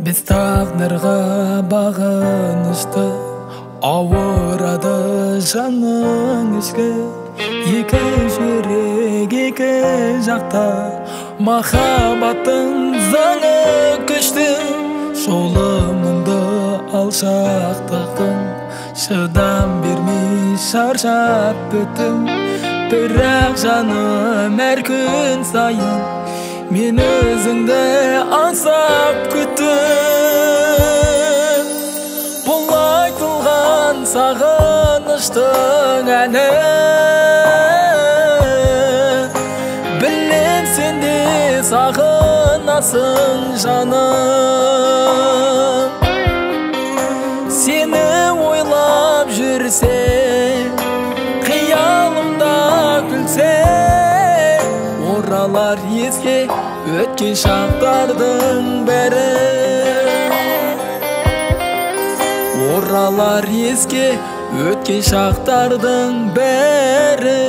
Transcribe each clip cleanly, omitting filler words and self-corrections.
Biz taqdirga bağınıştı, avırады жаның ішкі. Екі жүрек екі жақта, махаббаттың заңы күшті. Жолымыңды алшақтықтың, шыдам бермей шаршап біттім. Бірақ жаным әр күн сайын мен өзіңді аңсап күттім. Бұл айтылған сағыныштың әні, білем сен де сағынасың жаным. Сені ойлап жүрсе, қиялымда күлсе, оралар еске өткен шақтардың бәрі. Оралар еске өткен шақтардың бәрі.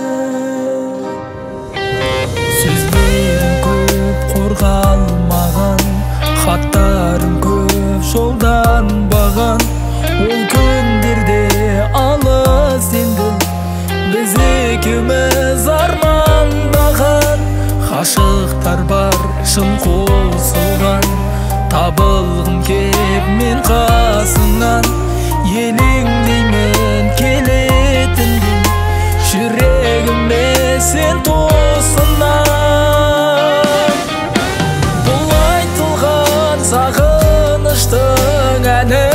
Сөздерім көп қорғалмаған, хаттарым көп жолданбаған. Ол күндерде алыс енді біз екеуміз армандаған. Ғашықтар бар шын қосылған, табылғым кеп мен қасыңнан. Елеңдеймін келетіндей, жүрегіме сен тосыннан. Бұл айтылған сағыныштың әні,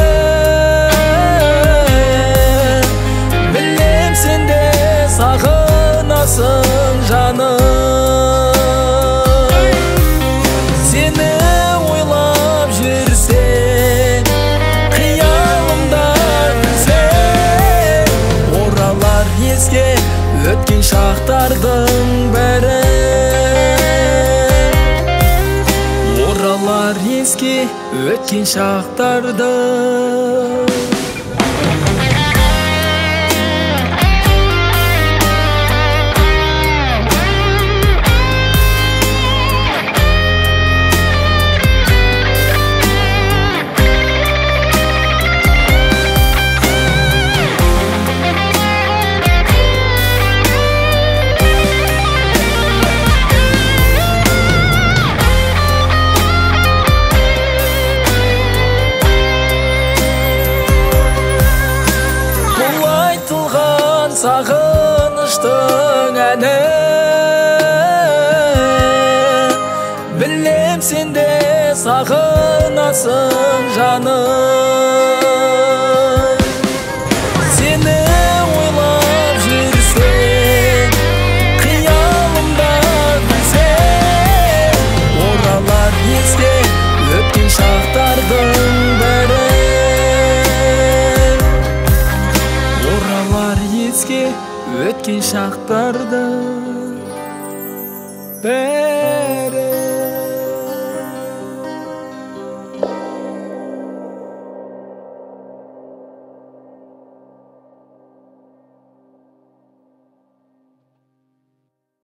білем сен де сағынасың жаным. Сені ойлап жүрсе, қиялымда күлсе, оралар еске өткен шақтардың бәрі. Оралар еске өткен шақтардың. Сағыныштың әні, білем сен де сағынасың жаным. Сені ойлап жүрсе, қиялымда күлсе, оралар еске өткен шақтардың бәрі. Оралар еске өткен шақтардың бәрі.